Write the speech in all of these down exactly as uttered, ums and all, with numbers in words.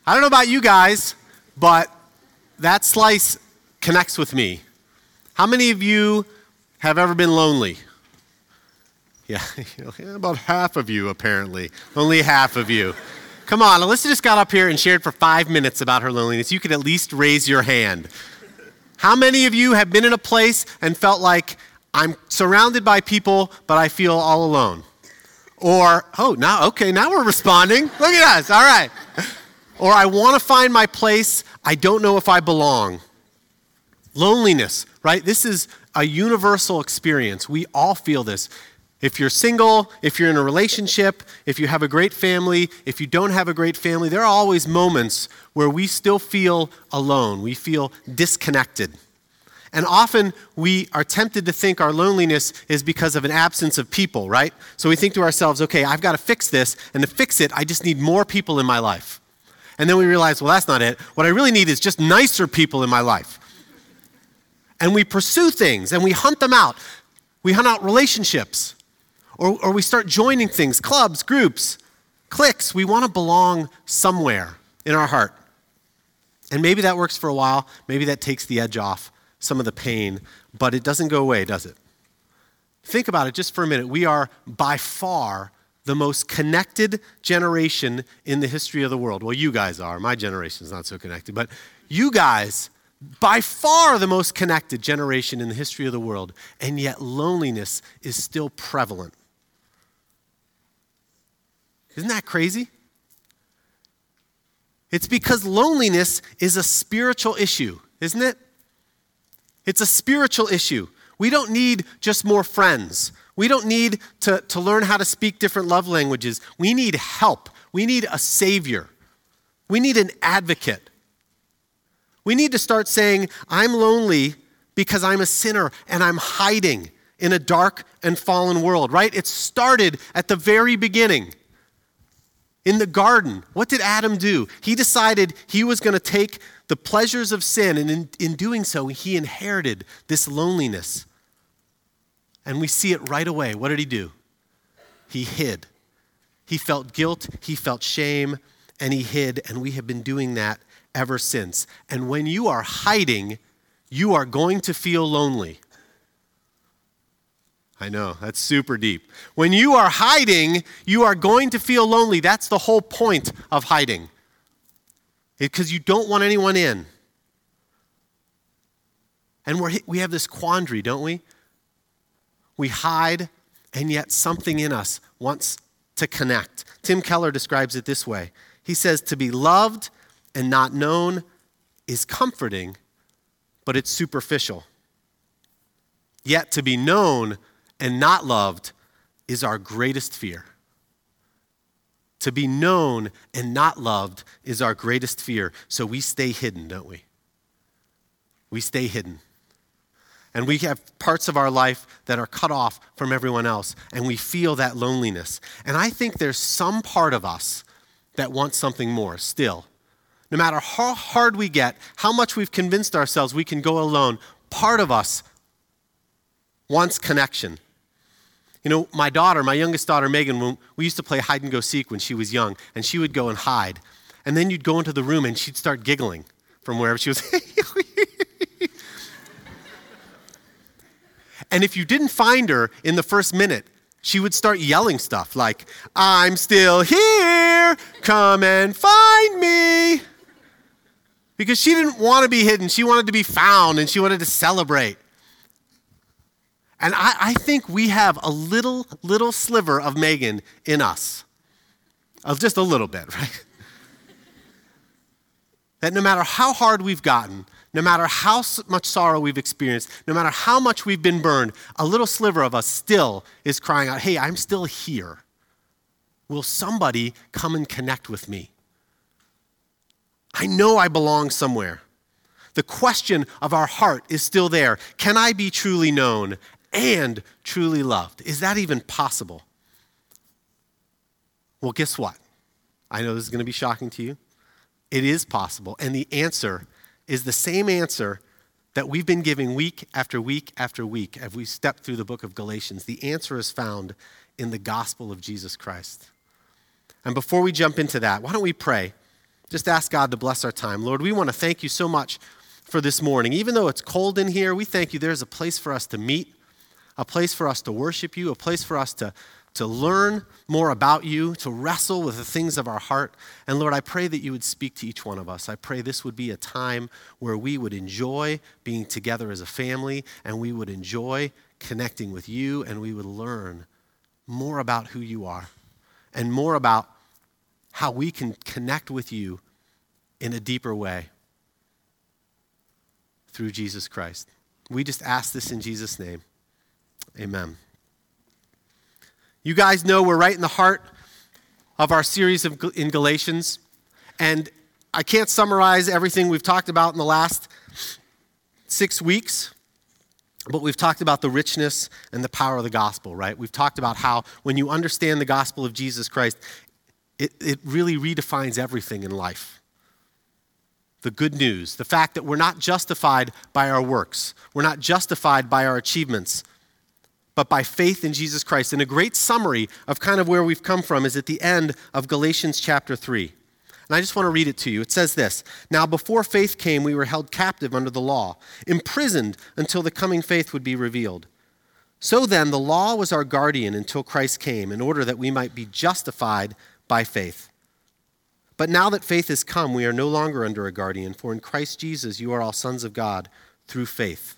I don't know about you guys, but that slice connects with me. How many of you have ever been lonely? Yeah, about half of you apparently. Only half of you. Come on, Alyssa just got up here and shared for five minutes about her loneliness. You could at least raise your hand. How many of you have been in a place and felt like I'm surrounded by people, but I feel all alone? Or, oh, now, okay, now we're responding. Look at us, all right. Or I want to find my place, I don't know if I belong. Loneliness, right? This is a universal experience. We all feel this. If you're single, if you're in a relationship, if you have a great family, if you don't have a great family, there are always moments where we still feel alone. We feel disconnected. And often we are tempted to think our loneliness is because of an absence of people, right? So we think to ourselves, okay, I've got to fix this, and to fix it, I just need more people in my life. And then we realize, well, that's not it. What I really need is just nicer people in my life. And we pursue things, and we hunt them out. We hunt out relationships. Or, or we start joining things, clubs, groups, cliques. We want to belong somewhere in our heart. And maybe that works for a while. Maybe that takes the edge off some of the pain, but it doesn't go away, does it? Think about it just for a minute. We are by far the most connected generation in the history of the world. Well, you guys are. My generation is not so connected, but you guys, by far the most connected generation in the history of the world, and yet loneliness is still prevalent. Isn't that crazy? It's because loneliness is a spiritual issue, isn't it? It's a spiritual issue. We don't need just more friends. We don't need to, to learn how to speak different love languages. We need help. We need a savior. We need an advocate. We need to start saying, I'm lonely because I'm a sinner and I'm hiding in a dark and fallen world, right? It started at the very beginning. In the garden, what did Adam do? He decided he was going to take the pleasures of sin, and in, in doing so, he inherited this loneliness. And we see it right away. What did he do? He hid. He felt guilt, he felt shame, and he hid, and we have been doing that ever since. And when you are hiding, you are going to feel lonely. I know, that's super deep. When you are hiding, you are going to feel lonely. That's the whole point of hiding. Because you don't want anyone in. And we're, we have this quandary, don't we? We hide, and yet something in us wants to connect. Tim Keller describes it this way. He says, to be loved and not known is comforting, but it's superficial. Yet to be known and not loved is our greatest fear. To be known and not loved is our greatest fear. So we stay hidden, don't we? We stay hidden. And we have parts of our life that are cut off from everyone else, and we feel that loneliness. And I think there's some part of us that wants something more still. No matter how hard we get, how much we've convinced ourselves we can go alone, part of us wants connection. You know, my daughter, my youngest daughter, Megan, we used to play hide and go seek when she was young, and she would go and hide. And then you'd go into the room and she'd start giggling from wherever she was. And if you didn't find her in the first minute, she would start yelling stuff like, I'm still here, come and find me. Because she didn't want to be hidden. She wanted to be found, and she wanted to celebrate. And I, I think we have a little, little sliver of Megan in us. Of just a little bit, right? That no matter how hard we've gotten, no matter how much sorrow we've experienced, no matter how much we've been burned, a little sliver of us still is crying out, hey, I'm still here. Will somebody come and connect with me? I know I belong somewhere. The question of our heart is still there. Can I be truly known and truly loved? Is that even possible? Well, guess what? I know this is going to be shocking to you. It is possible, and the answer is the same answer that we've been giving week after week after week as we step through the book of Galatians. The answer is found in the gospel of Jesus Christ. And before we jump into that, why don't we pray? just ask God to bless our time. Lord, we want to thank you so much for this morning. Even though it's cold in here, we thank you there's a place for us to meet, a place for us to worship you, a place for us to, to learn more about you, to wrestle with the things of our heart. And Lord, I pray that you would speak to each one of us. I pray this would be a time where we would enjoy being together as a family, and we would enjoy connecting with you, and we would learn more about who you are and more about how we can connect with you in a deeper way through Jesus Christ. We just ask this in Jesus' name. Amen. You guys know we're right in the heart of our series of, in Galatians, and I can't summarize everything we've talked about in the last six weeks, but we've talked about the richness and the power of the gospel, right? We've talked about how when you understand the gospel of Jesus Christ, it, it really redefines everything in life. The good news, the fact that we're not justified by our works, we're not justified by our achievements, but by faith in Jesus Christ. And a great summary of kind of where we've come from is at the end of Galatians chapter three. And I just want to read it to you. It says this: "Now before faith came, we were held captive under the law, imprisoned until the coming faith would be revealed. So then the law was our guardian until Christ came, in order that we might be justified by faith. But now that faith has come, we are no longer under a guardian, for in Christ Jesus you are all sons of God through faith."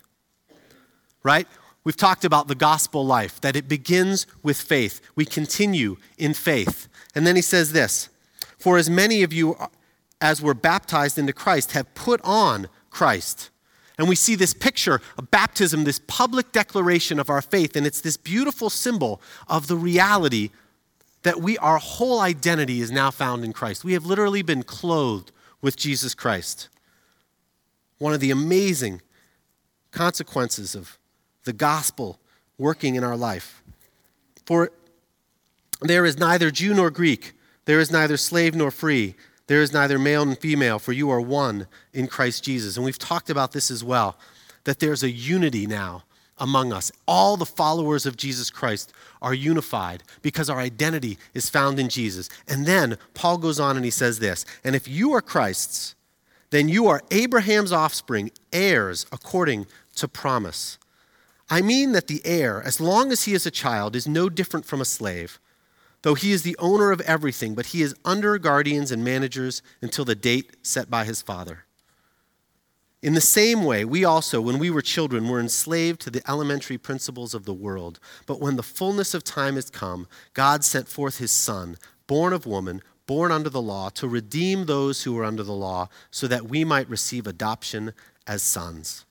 Right? We've talked about the gospel life, that it begins with faith. We continue in faith. And then he says this: "For as many of you as were baptized into Christ have put on Christ." And we see this picture of baptism, this public declaration of our faith, and it's this beautiful symbol of the reality that we, our whole identity is now found in Christ. We have literally been clothed with Jesus Christ. One of the amazing consequences of the gospel working in our life. "For there is neither Jew nor Greek, there is neither slave nor free, there is neither male nor female, for you are one in Christ Jesus." And we've talked about this as well, that there's a unity now among us. All the followers of Jesus Christ are unified because our identity is found in Jesus. And then Paul goes on and he says this: "And if you are Christ's, then you are Abraham's offspring, heirs according to promise. I mean that the heir, as long as he is a child, is no different from a slave, though he is the owner of everything, but he is under guardians and managers until the date set by his father. In the same way, we also, when we were children, were enslaved to the elementary principles of the world. But when the fullness of time has come, God sent forth his Son, born of woman, born under the law, to redeem those who were under the law, so that we might receive adoption as sons."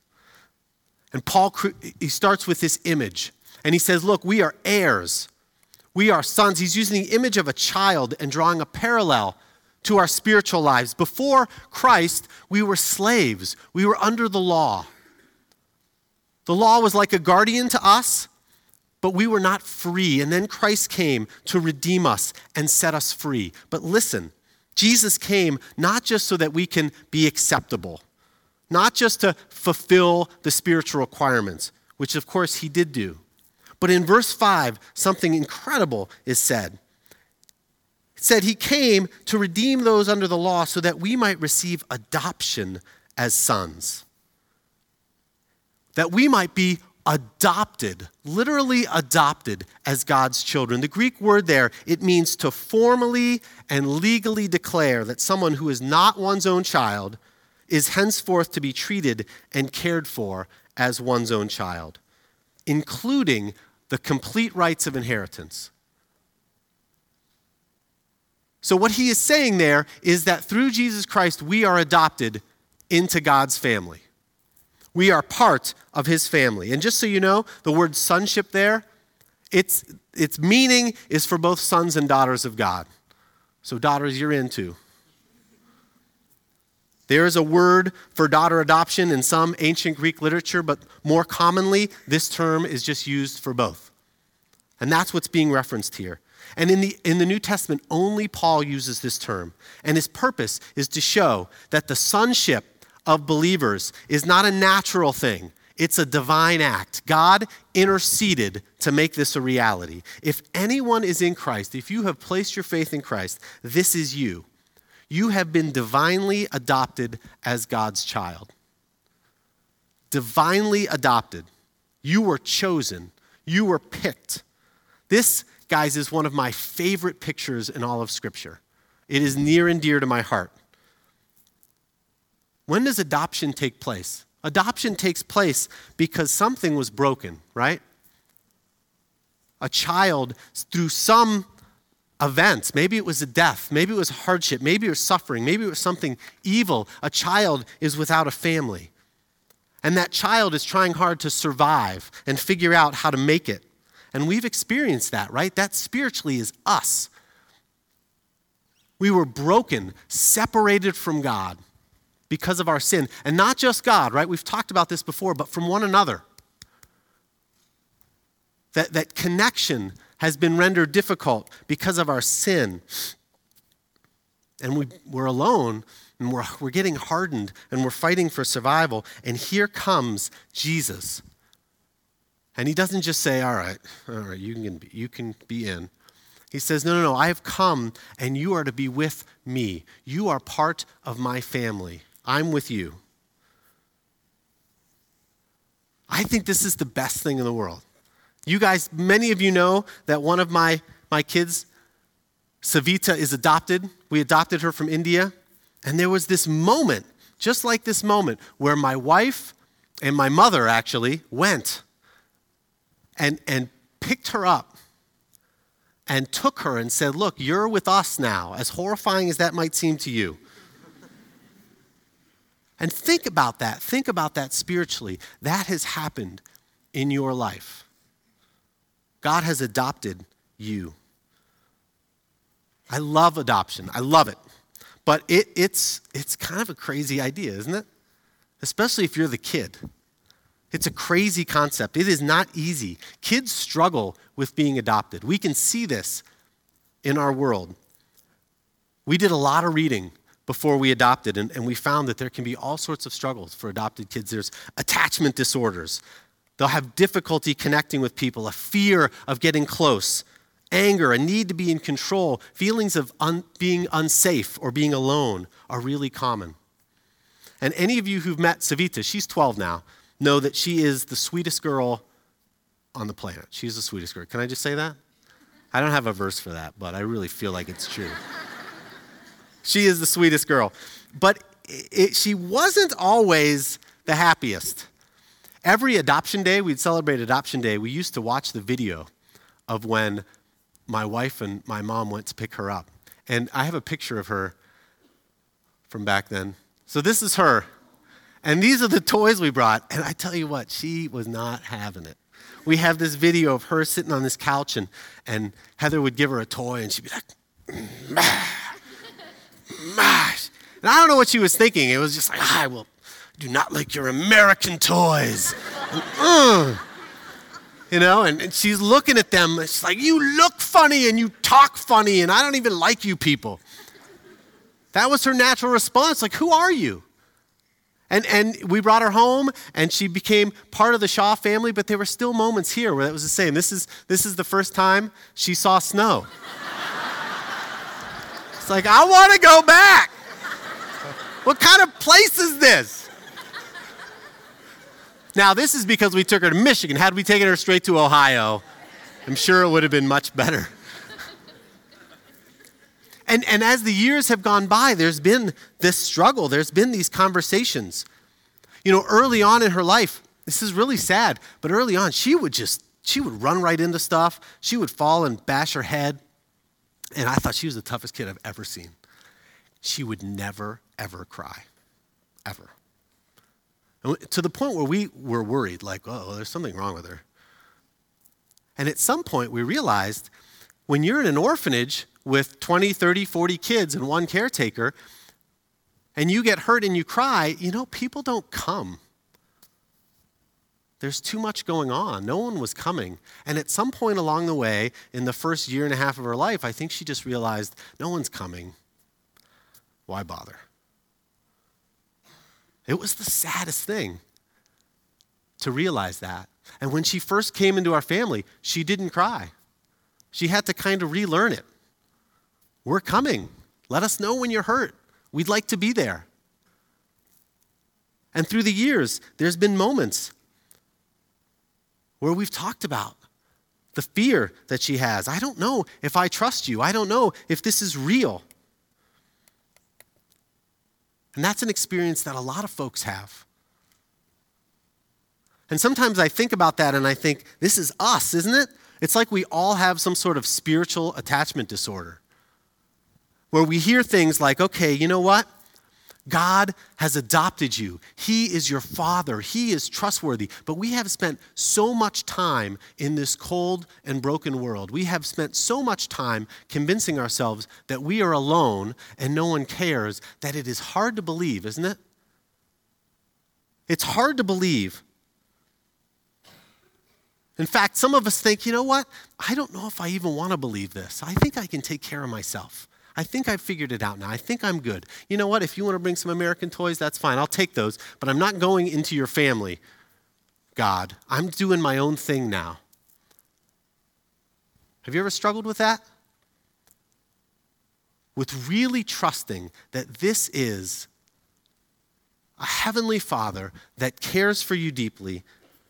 And Paul, he starts with this image, and he says, look, we are heirs. We are sons. He's using the image of a child and drawing a parallel to our spiritual lives. Before Christ, we were slaves. We were under the law. The law was like a guardian to us, but we were not free. And then Christ came to redeem us and set us free. But listen, Jesus came not just so that we can be acceptable, not just to fulfill the spiritual requirements, which of course he did do. But in verse five, something incredible is said. It said he came to redeem those under the law so that we might receive adoption as sons. That we might be adopted, literally adopted as God's children. The Greek word there, it means to formally and legally declare that someone who is not one's own child is henceforth to be treated and cared for as one's own child, including the complete rights of inheritance. So what he is saying there is that through Jesus Christ, we are adopted into God's family. We are part of his family. And just so you know, the word sonship there, its, its meaning is for both sons and daughters of God. So daughters, you're in too. There is a word for daughter adoption in some ancient Greek literature, but more commonly, this term is just used for both. And that's what's being referenced here. And in the, in the New Testament, only Paul uses this term. And his purpose is to show that the sonship of believers is not a natural thing. It's a divine act. God interceded to make this a reality. If anyone is in Christ, if you have placed your faith in Christ, this is you. You have been divinely adopted as God's child. Divinely adopted. You were chosen. You were picked. This, guys, is one of my favorite pictures in all of Scripture. It is near and dear to my heart. When does adoption take place? Adoption takes place because something was broken, right? A child, through some event, maybe it was a death, maybe it was a hardship, maybe it was suffering, maybe it was something evil. A child is without a family. And that child is trying hard to survive and figure out how to make it. And we've experienced that, right? That spiritually is us. We were broken, separated from God because of our sin. And not just God, right? We've talked about this before, but from one another. That, that connection has been rendered difficult because of our sin. And we, we're alone, and we're, we're getting hardened, and we're fighting for survival. And here comes Jesus. And he doesn't just say, all right, all right, you can be, you can be in. He says, no, no, no, I have come, and you are to be with me. You are part of my family. I'm with you. I think this is the best thing in the world. You guys, many of you know that one of my, my kids, Savita, is adopted. We adopted her from India. And there was this moment, just like this moment, where my wife and my mother actually went and, and picked her up and took her and said, look, you're with us now, as horrifying as that might seem to you. And think about that. Think about that spiritually. That has happened in your life. God has adopted you. I love adoption. I love it. But it, it's, it's kind of a crazy idea, isn't it? Especially if you're the kid. It's a crazy concept. It is not easy. Kids struggle with being adopted. We can see this in our world. We did a lot of reading before we adopted, and, and we found that there can be all sorts of struggles for adopted kids. There's attachment disorders. They'll have difficulty connecting with people, a fear of getting close, anger, a need to be in control, feelings of un- being unsafe or being alone are really common. And any of you who've met Savita, she's twelve now, know that she is the sweetest girl on the planet. She's the sweetest girl. Can I just say that? I don't have a verse for that, but I really feel like it's true. She is the sweetest girl. But it, she wasn't always the happiest. Every adoption day, we'd celebrate adoption day, we used to watch the video of when my wife and my mom went to pick her up. And I have a picture of her from back then. So this is her. And these are the toys we brought. And I tell you what, she was not having it. We have this video of her sitting on this couch, and, and Heather would give her a toy, and she'd be like, mash, mash. And I don't know what she was thinking. It was just like, I will do not like your American toys. And, uh, you know, and, and she's looking at them, and she's like, you look funny, and you talk funny, and I don't even like you people. That was her natural response. Like, who are you? And and we brought her home, and she became part of the Shaw family, but there were still moments here where it was the same. This is this is the first time she saw snow. It's like, I want to go back. What kind of place is this? Now, this is because we took her to Michigan. Had we taken her straight to Ohio, I'm sure it would have been much better. And, and as the years have gone by, there's been this struggle. There's been these conversations. You know, early on in her life, this is really sad, but early on, she would just, she would run right into stuff. She would fall and bash her head. And I thought she was the toughest kid I've ever seen. She would never, ever cry, ever. And to the point where we were worried, like, oh, there's something wrong with her. And at some point, we realized when you're in an orphanage with twenty, thirty, forty kids and one caretaker, and you get hurt and you cry, you know, people don't come. There's too much going on. No one was coming. And at some point along the way, in the first year and a half of her life, I think she just realized, no one's coming. Why bother? It was the saddest thing to realize that. And when she first came into our family, she didn't cry. She had to kind of relearn it. We're coming. Let us know when you're hurt. We'd like to be there. And through the years, there's been moments where we've talked about the fear that she has. I don't know if I trust you. I don't know if this is real. And that's an experience that a lot of folks have. And sometimes I think about that and I think, this is us, isn't it? It's like we all have some sort of spiritual attachment disorder, where we hear things like, okay, you know what? God has adopted you. He is your father. He is trustworthy. But we have spent so much time in this cold and broken world. We have spent so much time convincing ourselves that we are alone and no one cares, that it is hard to believe, isn't it? It's hard to believe. In fact, some of us think, you know what? I don't know if I even want to believe this. I think I can take care of myself. I think I've figured it out now. I think I'm good. You know what? If you want to bring some American toys, that's fine. I'll take those. But I'm not going into your family, God. I'm doing my own thing now. Have you ever struggled with that? With really trusting that this is a heavenly Father that cares for you deeply.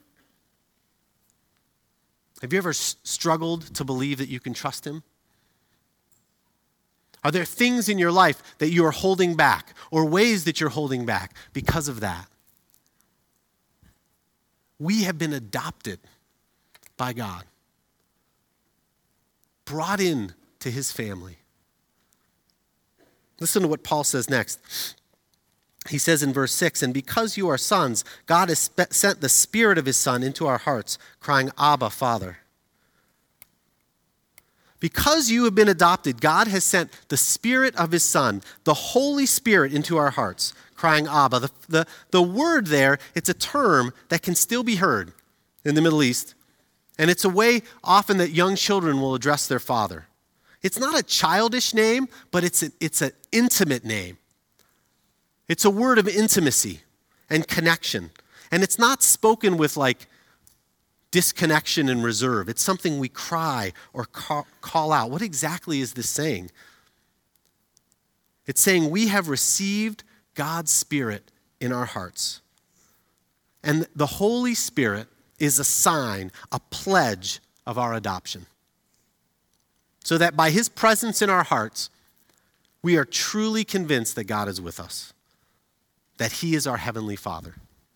Have you ever s- struggled to believe that you can trust him? Are there things in your life that you are holding back, or ways that you're holding back because of that? We have been adopted by God, brought in to his family. Listen to what Paul says next. He says in verse six, and because you are sons, God has spe- sent the Spirit of his Son into our hearts, crying, Abba, Father. Because you have been adopted, God has sent the Spirit of his Son, the Holy Spirit, into our hearts, crying, Abba. The, the, the word there, it's a term that can still be heard in the Middle East. And it's a way often that young children will address their father. It's not a childish name, but it's, a, it's an intimate name. It's a word of intimacy and connection. And it's not spoken with like disconnection and reserve. It's something we cry or call, call out. What exactly is this saying? It's saying we have received God's Spirit in our hearts. And the Holy Spirit is a sign, a pledge of our adoption. So that by his presence in our hearts, we are truly convinced that God is with us, that he is our heavenly Father.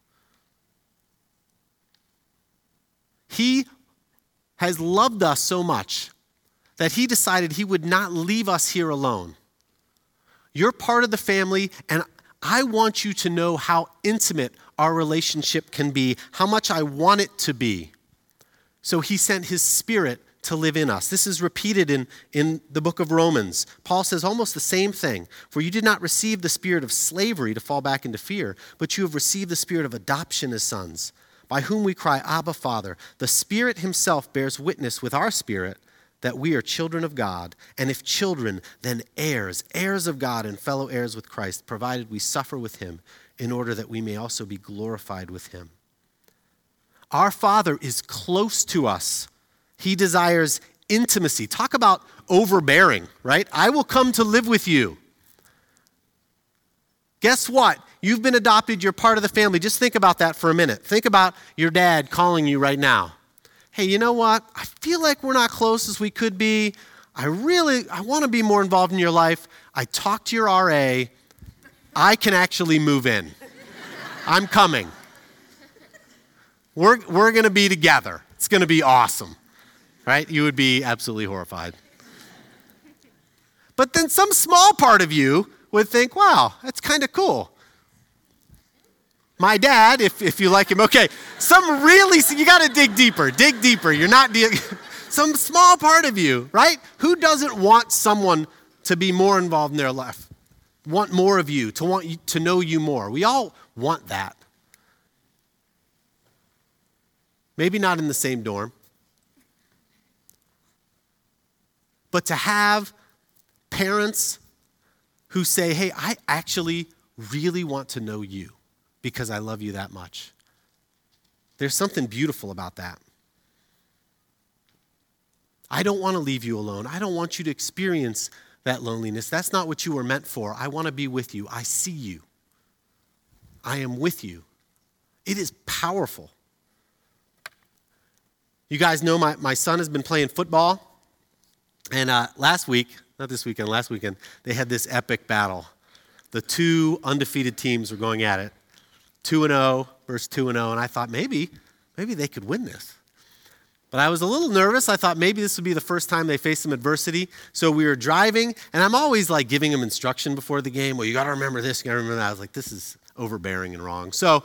He has loved us so much that he decided he would not leave us here alone. You're part of the family, and I want you to know how intimate our relationship can be, how much I want it to be. So he sent his Spirit to live in us. This is repeated in, in the book of Romans. Paul says almost the same thing. For you did not receive the spirit of slavery to fall back into fear, but you have received the spirit of adoption as sons, by whom we cry, Abba, Father. The Spirit himself bears witness with our spirit that we are children of God, and if children, then heirs, heirs of God and fellow heirs with Christ, provided we suffer with him in order that we may also be glorified with him. Our Father is close to us. He desires intimacy. Talk about overbearing, right? I will come to live with you. Guess what? You've been adopted. You're part of the family. Just think about that for a minute. Think about your dad calling you right now. Hey, you know what? I feel like we're not close as we could be. I really, I want to be more involved in your life. I talked to your R A. I can actually move in. I'm coming. We're, we're going to be together. It's going to be awesome, right? You would be absolutely horrified. But then some small part of you would think, wow, that's kind of cool. My dad, if, if you like him, okay, some really, you got to dig deeper, dig deeper. You're not, de- some small part of you, right? Who doesn't want someone to be more involved in their life? Want more of you, to want you, to know you more. We all want that. Maybe not in the same dorm. But to have parents who say, hey, I actually really want to know you because I love you that much. There's something beautiful about that. I don't want to leave you alone. I don't want you to experience that loneliness. That's not what you were meant for. I want to be with you. I see you. I am with you. It is powerful. You guys know my, my son has been playing football. And uh, last week, not this weekend, last weekend, they had this epic battle. The two undefeated teams were going at it. two and oh versus two and oh. And I thought maybe, maybe they could win this. But I was a little nervous. I thought maybe this would be the first time they faced some adversity. So we were driving, and I'm always like giving them instruction before the game. Well, you got to remember this, you got to remember that. I was like, this is overbearing and wrong. So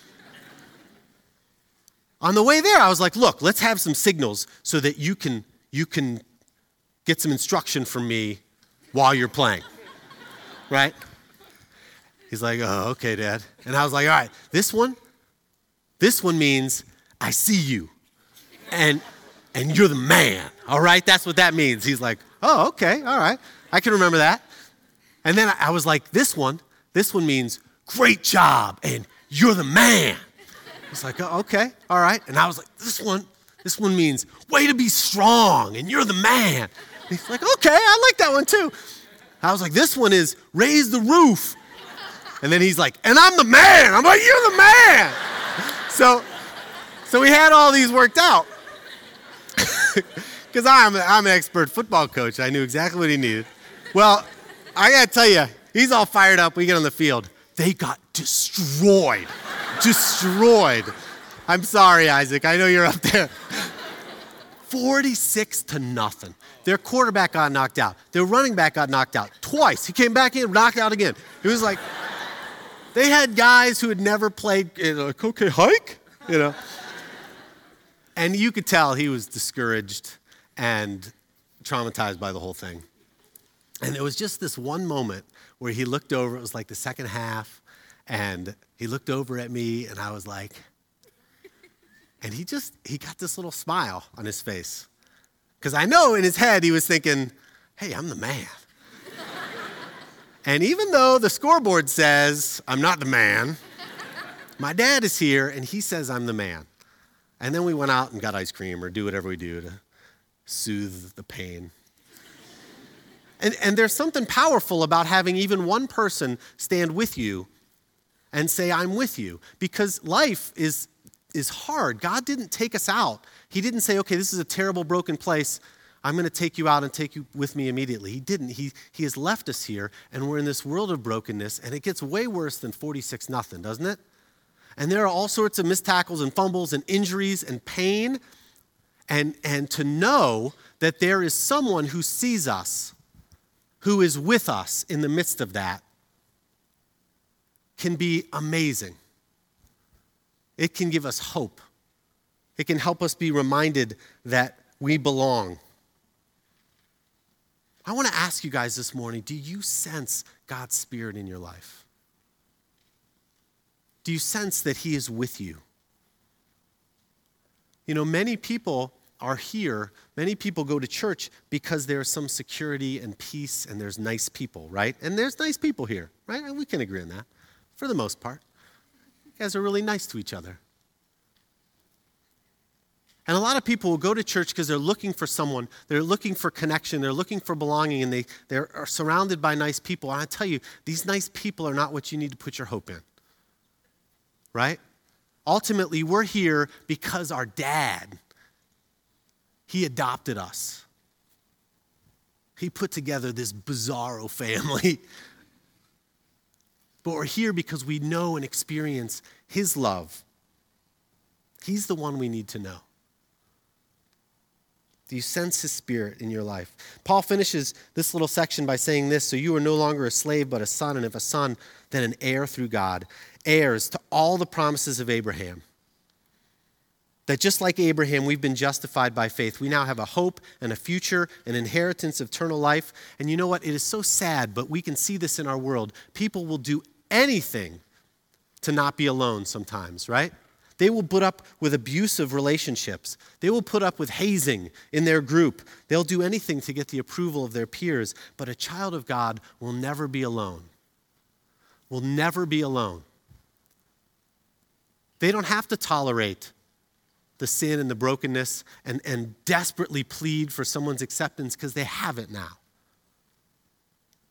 on the way there, I was like, look, let's have some signals so that you can you can get some instruction from me while you're playing, right? He's like, oh, okay, Dad. And I was like, all right, this one, this one means I see you. And and you're the man, all right? That's what that means. He's like, oh, okay, all right. I can remember that. And then I was like, this one, this one means great job, and you're the man. He's like, oh, okay, all right. And I was like, this one, this one means way to be strong, and you're the man. And he's like, okay, I like that one too. I was like, this one is raise the roof. And then he's like, and I'm the man. I'm like, you're the man. So, so we had all these worked out. Because I'm, I'm an expert football coach. I knew exactly what he needed. Well, I got to tell you, he's all fired up. We get on the field. They got destroyed. Destroyed. I'm sorry, Isaac. I know you're up there. forty-six to nothing. Their quarterback got knocked out. Their running back got knocked out twice. He came back in, knocked out again. It was like, they had guys who had never played, you know, like, okay, hike, you know. And you could tell he was discouraged and traumatized by the whole thing. And it was just this one moment where he looked over, it was like the second half, and he looked over at me, and I was like, and he just, he got this little smile on his face. Because I know in his head he was thinking, hey, I'm the man. And even though the scoreboard says I'm not the man, my dad is here, and he says I'm the man. And then we went out and got ice cream or do whatever we do to soothe the pain. And, and there's something powerful about having even one person stand with you and say, I'm with you. Because life is, is hard. God didn't take us out. He didn't say, okay, this is a terrible, broken place. I'm going to take you out and take you with me immediately. He didn't. He, he has left us here, and we're in this world of brokenness, and it gets way worse than forty-six nothing, doesn't it? And there are all sorts of missed tackles and fumbles and injuries and pain. And, and to know that there is someone who sees us, who is with us in the midst of that, can be amazing. It can give us hope. It can help us be reminded that we belong. I want to ask you guys this morning, do you sense God's Spirit in your life? Do you sense that he is with you? You know, many people are here, many people go to church because there's some security and peace and there's nice people, right? And there's nice people here, right? And we can agree on that for the most part. You guys are really nice to each other. And a lot of people will go to church because they're looking for someone, they're looking for connection, they're looking for belonging, and they, they're surrounded by nice people. And I tell you, these nice people are not what you need to put your hope in. Right? Ultimately, we're here because our dad, he adopted us. He put together this bizarro family. But we're here because we know and experience his love. He's the one we need to know. Do you sense his Spirit in your life? Paul finishes this little section by saying this, so you are no longer a slave but a son, and if a son, then an heir through God. Heirs to all the promises of Abraham. That just like Abraham, we've been justified by faith. We now have a hope and a future, an inheritance of eternal life. And you know what? It is so sad, but we can see this in our world. People will do anything to not be alone sometimes, right? They will put up with abusive relationships. They will put up with hazing in their group. They'll do anything to get the approval of their peers. But a child of God will never be alone. Will never be alone. They don't have to tolerate the sin and the brokenness and, and desperately plead for someone's acceptance because they have it now.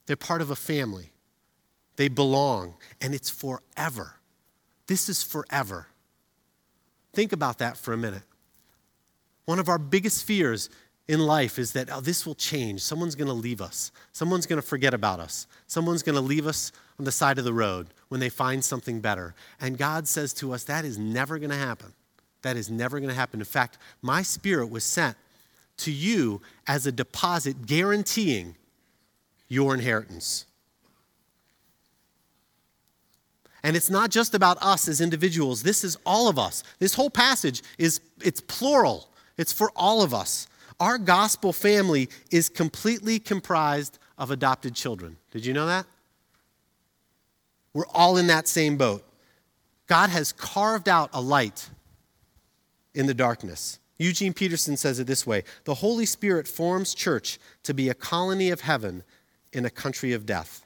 They're part of a family. They belong, and it's forever. This is forever. Think about that for a minute. One of our biggest fears in life is that, oh, this will change. Someone's going to leave us. Someone's going to forget about us. Someone's going to leave us on the side of the road when they find something better. And God says to us, that is never going to happen. That is never going to happen. In fact, my Spirit was sent to you as a deposit guaranteeing your inheritance. And it's not just about us as individuals. This is all of us. This whole passage is, it's plural. It's for all of us. Our gospel family is completely comprised of adopted children. Did you know that? We're all in that same boat. God has carved out a light in the darkness. Eugene Peterson says it this way: the Holy Spirit forms church to be a colony of heaven in a country of death.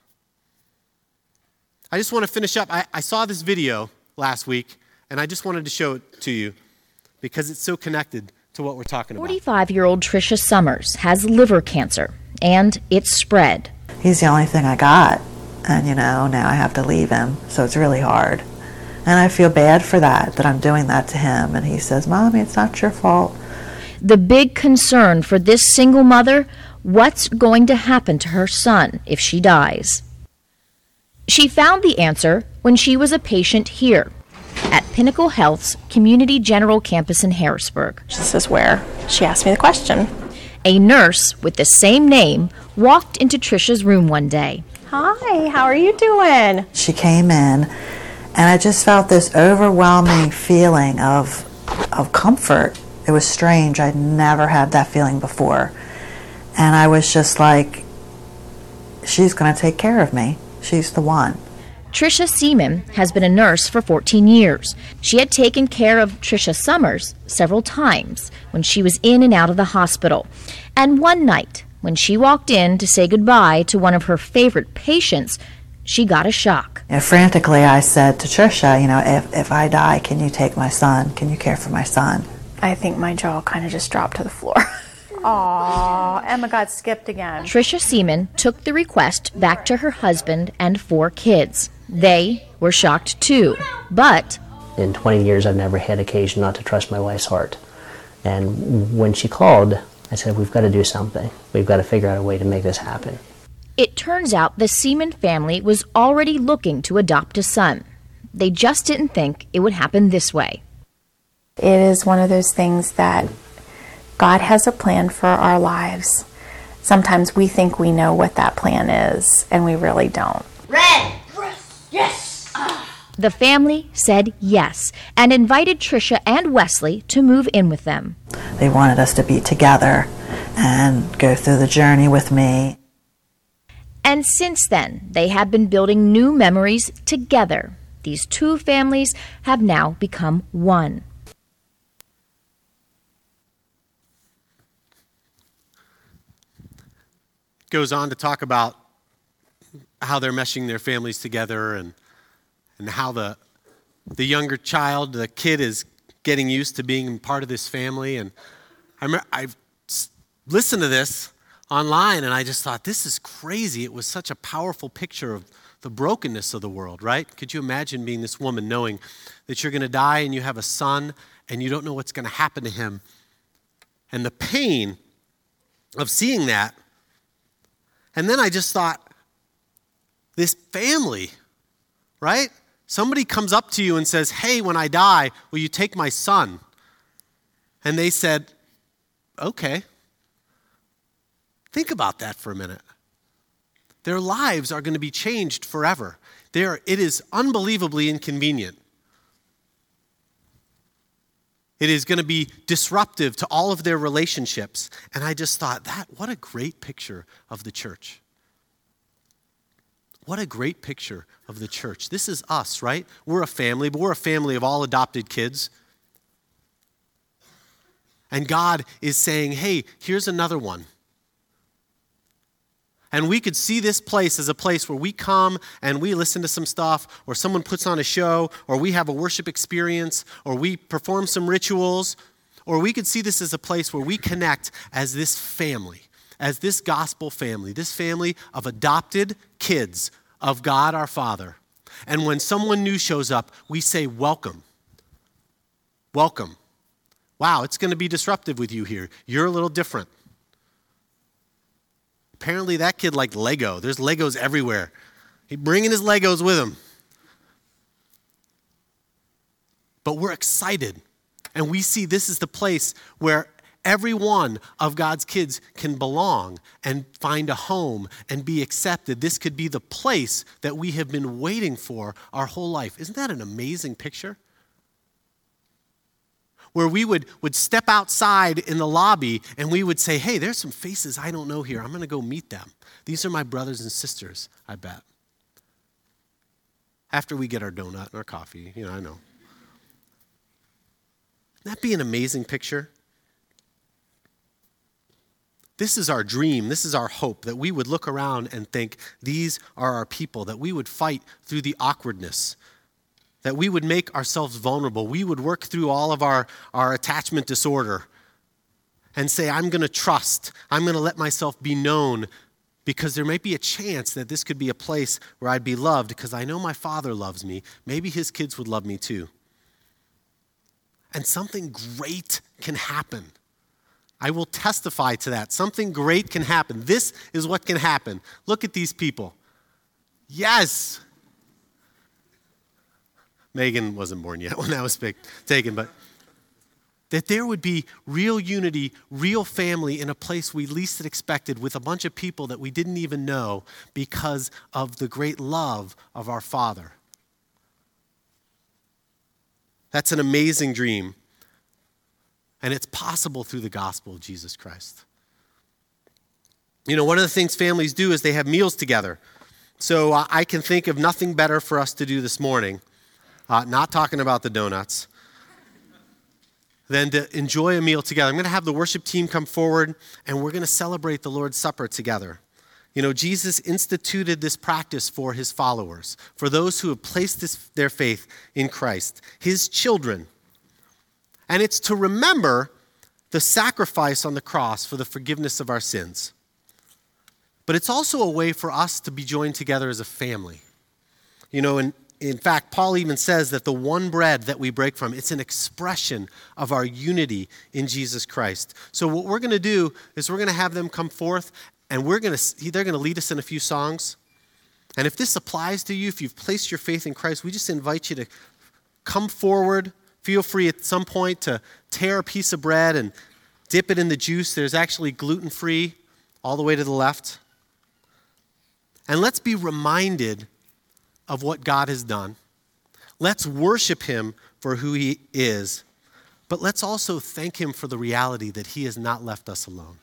I just want to finish up. I, I saw this video last week, and I just wanted to show it to you because it's so connected to what we're talking about. forty-five-year-old Tricia Summers has liver cancer, and it's spread. He's the only thing I got, and you know, now I have to leave him, so it's really hard. And I feel bad for that, that I'm doing that to him, and he says, Mommy, it's not your fault. The big concern for this single mother, what's going to happen to her son if she dies? She found the answer when she was a patient here at Pinnacle Health's Community General Campus in Harrisburg. This is where she asked me the question. A nurse with the same name walked into Tricia's room one day. Hi, how are you doing? She came in, and I just felt this overwhelming feeling of of comfort. It was strange. I'd never had that feeling before. And I was just like, she's going to take care of me. She's the one. Tricia Seaman has been a nurse for fourteen years. She had taken care of Tricia Summers several times when she was in and out of the hospital. And one night, when she walked in to say goodbye to one of her favorite patients, she got a shock. And frantically, I said to Tricia, you know, if, if I die, can you take my son? Can you care for my son? I think my jaw kind of just dropped to the floor. Aw, Emma got skipped again. Tricia Seaman took the request back to her husband and four kids. They were shocked too, but... In twenty years, I've never had occasion not to trust my wife's heart. And when she called, I said, we've got to do something. We've got to figure out a way to make this happen. It turns out the Seaman family was already looking to adopt a son. They just didn't think it would happen this way. It is one of those things that God has a plan for our lives. Sometimes we think we know what that plan is, and we really don't. Red! Yes! Ah. The family said yes and invited Tricia and Wesley to move in with them. They wanted us to be together and go through the journey with me. And since then, they have been building new memories together. These two families have now become one. Goes on to talk about how they're meshing their families together and and how the the younger child, the kid, is getting used to being part of this family. And I remember I've listened to this online, and I just thought, this is crazy. It was such a powerful picture of the brokenness of the world, right? Could you imagine being this woman knowing that you're going to die and you have a son and you don't know what's going to happen to him? And the pain of seeing that. And then I just thought, this family, right? Somebody comes up to you and says, hey, when I die, will you take my son? And they said, okay. Think about that for a minute. Their lives are going to be changed forever. They are, it is unbelievably inconvenient. It is going to be disruptive to all of their relationships. And I just thought, that what a great picture of the church. What a great picture of the church. This is us, right? We're a family, but we're a family of all adopted kids. And God is saying, hey, here's another one. And we could see this place as a place where we come and we listen to some stuff, or someone puts on a show, or we have a worship experience, or we perform some rituals, or we could see this as a place where we connect as this family. as this gospel family, this family of adopted kids of God our Father. And when someone new shows up, we say, welcome. Welcome. Wow, it's going to be disruptive with you here. You're a little different. Apparently that kid liked Lego. There's Legos everywhere. He's bringing his Legos with him. But we're excited. And we see this is the place where every one of God's kids can belong and find a home and be accepted. This could be the place that we have been waiting for our whole life. Isn't that an amazing picture? Where we would, would step outside in the lobby and we would say, hey, there's some faces I don't know here. I'm going to go meet them. These are my brothers and sisters, I bet. After we get our donut and our coffee, you know, I know. Wouldn't that be an amazing picture? This is our dream. This is our hope, that we would look around and think, these are our people, that we would fight through the awkwardness, that we would make ourselves vulnerable. We would work through all of our, our attachment disorder and say, I'm going to trust. I'm going to let myself be known, because there might be a chance that this could be a place where I'd be loved because I know my Father loves me. Maybe his kids would love me too. And something great can happen. I will testify to that. Something great can happen. This is what can happen. Look at these people. Yes. Megan wasn't born yet when that was taken, but that there would be real unity, real family in a place we least expected, with a bunch of people that we didn't even know, because of the great love of our Father. That's an amazing dream. And it's possible through the gospel of Jesus Christ. You know, one of the things families do is they have meals together. So uh, I can think of nothing better for us to do this morning, uh, not talking about the donuts, than to enjoy a meal together. I'm going to have the worship team come forward, and we're going to celebrate the Lord's Supper together. You know, Jesus instituted this practice for his followers, for those who have placed this, their faith in Christ, his children. And it's to remember the sacrifice on the cross for the forgiveness of our sins. But it's also a way for us to be joined together as a family. You know, and in fact, Paul even says that the one bread that we break from, it's an expression of our unity in Jesus Christ. So what we're going to do is we're going to have them come forth, and we're going to, they're going to lead us in a few songs. And if this applies to you, if you've placed your faith in Christ, we just invite you to come forward. Feel free at some point to tear a piece of bread and dip it in the juice. There's actually gluten-free all the way to the left. And let's be reminded of what God has done. Let's worship him for who he is. But let's also thank him for the reality that he has not left us alone.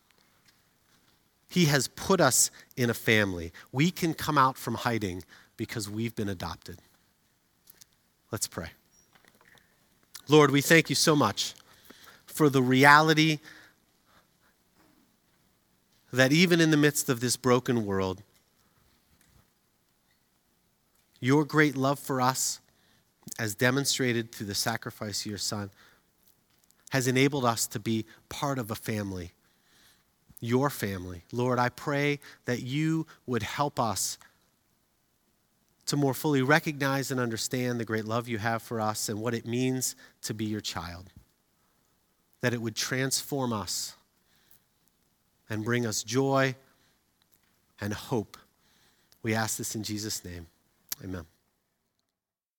He has put us in a family. We can come out from hiding because we've been adopted. Let's pray. Lord, we thank you so much for the reality that even in the midst of this broken world, your great love for us, as demonstrated through the sacrifice of your Son, has enabled us to be part of a family, your family. Lord, I pray that you would help us to more fully recognize and understand the great love you have for us and what it means to be your child. That it would transform us and bring us joy and hope. We ask this in Jesus' name. Amen.